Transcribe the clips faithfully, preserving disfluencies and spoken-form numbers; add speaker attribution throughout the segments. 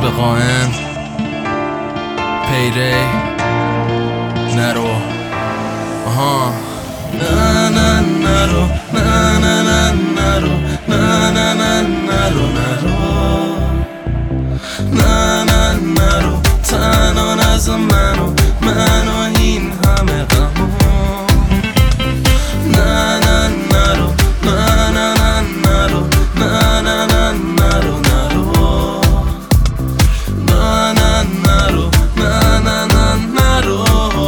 Speaker 1: به قائم پیری نرو آها نه نه نرو نه نه نه نرو نه نه نه نرو نرو نه نه نرو تنها نزا منو منو این همه غمو نه نه نرو نه نه نه نرو نه نه نه نرو نرو نه نه نرو نه نه نه نرو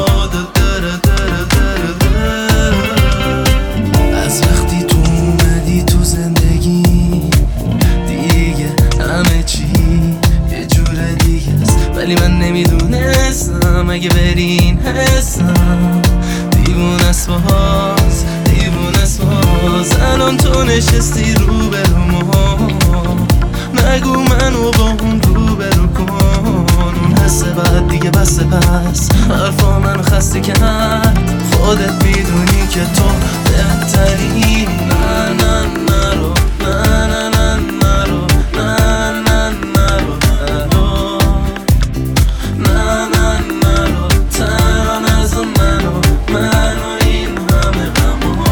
Speaker 1: از وقتی تو اومدی تو زندگی دیگه همه چی یه جور دیگه است، ولی من نمیدونستم اگه بری این حسم دیوونه است باز دیوونه است باز. الان تو نشستی رو به رو نگو منو با اون رو به رو کن، اون حسه بعد دیگه بسه پس حرفا منو خسته کرد. خودت میدونی که تو بهتری. نه نه نرو نه نه نه نرو نه نه نرو نرو نه نه نرو تنها نزا منو منو این همه غمو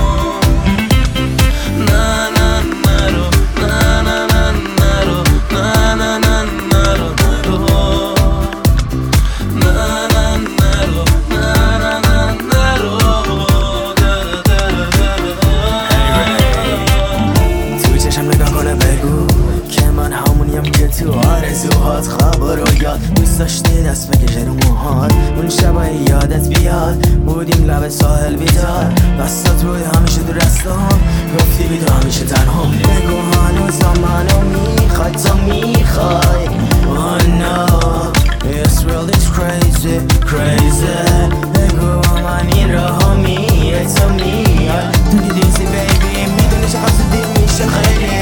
Speaker 1: نه نه نرو نه نه نه نرو نه نه نه نرو نرو نه نه نرو نه نه نه نرو
Speaker 2: توی چشم نگاه کنه بگو که من همونیم که تو آرزوهات خواب رو یاد دوست داشتی دست بکشه رو موهات اون شبای یادت بیاد بودیم لب ساحل بیدار دستات روی همیشه تو رستم گفتی بیدو همیشه تنهام بگو هنوزا منو میخوای تا میخوای Oh no It's really crazy crazy بگو من این راه میه تا میاد تو که دیزی بیبی میدونی چقدر دیر میشه خیلی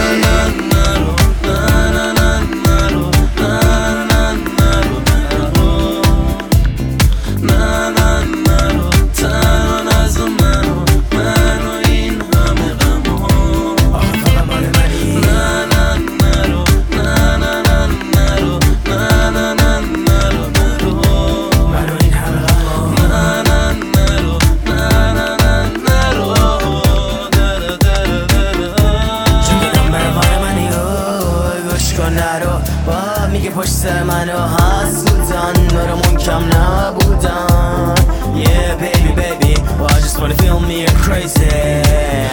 Speaker 2: نرو با میگه پشت سر منو حسودن برامون کم نبودن Yeah baby baby I just wanna feel me crazy